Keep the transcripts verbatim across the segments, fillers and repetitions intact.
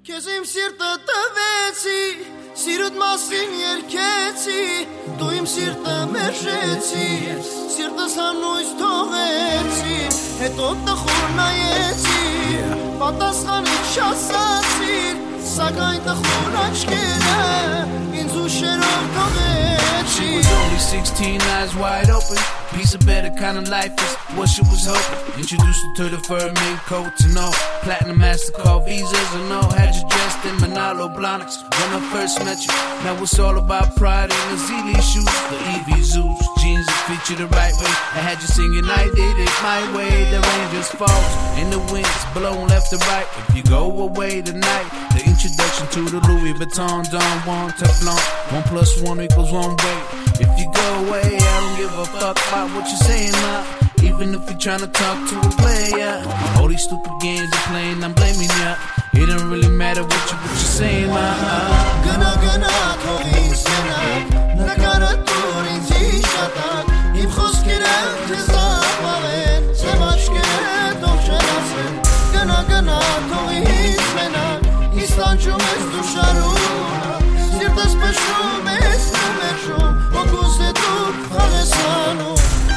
Քեզ իմ սիրտը տվեցի, սիրուդ մասին երգեցի, դու իմ սիրտը մերժեցի, սիրտս հանույց թողեցի, հետո տխուր նայեցի, պատասխանից չասացիր, սակայն տխուր աչքերը ինձ ուշերով թողեցի. She was only sixteen, eyes wide open. Piece of better kind of life is what she was hoping. Introduced her to the fur mink coats and all, platinum MasterCard visas and all. Had you dressed in Manalo Blahniks when I first met you. Now it's all about pride in the Zealy shoes, the E V Zoos, jeans that fit you the right way. I had you singing, I did it my way. The rain just falls and the wind's blowing left and right. If you go away tonight, the introduction to the Louis Vuitton Don Juan Teflon. One plus one equals one way. If you go away, I don't give a fuck about what you're saying now. Even if you're trying to talk to a player, all these stupid games you're playing, I'm blaming ya. It don't really matter what you what you're saying now. Gana gana թողին սենակ, նկարատուր ինձ իշատակ, իմ խոսքերը քեզ ապավեն, սև աչքերը թող չլացեն. Գնա գնա թողին սենակ, ինձ տանջում ես դու շարունակ, սիրտս պշում ես դու մերժում, հոգուս է դու խաղես անում.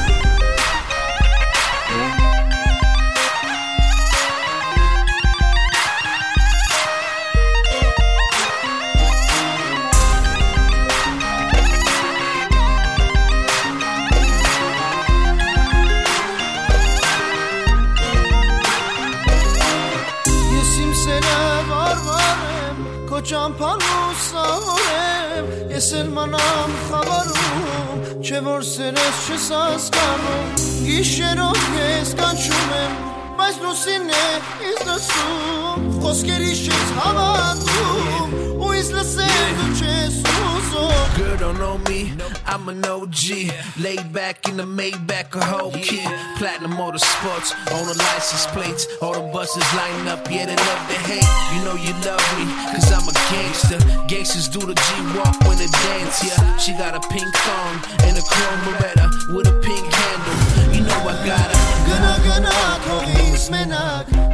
Ճամփան ու սավորեմ, ես էլ մանամ խավարում, չէ որ սերես չես հասկանում, գիշերով ես կանչում եմ, բայց լուսին է ինձ լսում, խոսքերիս չես հավատում, ու ինձ լսել դու չես ուզում. Girl don't know me, I'm an O G, laid back in the Maybach, a whole kid, platinum motorsports, on the license plates, all the buses lining up, yeah they love to hate, you know you love me, cause I'm a gangster, gangsters do the G-walk when they dance, yeah, she got a pink thong, and a chrome Beretta, with a pink handle, you know I got her. Gana gana թողինս մենակ,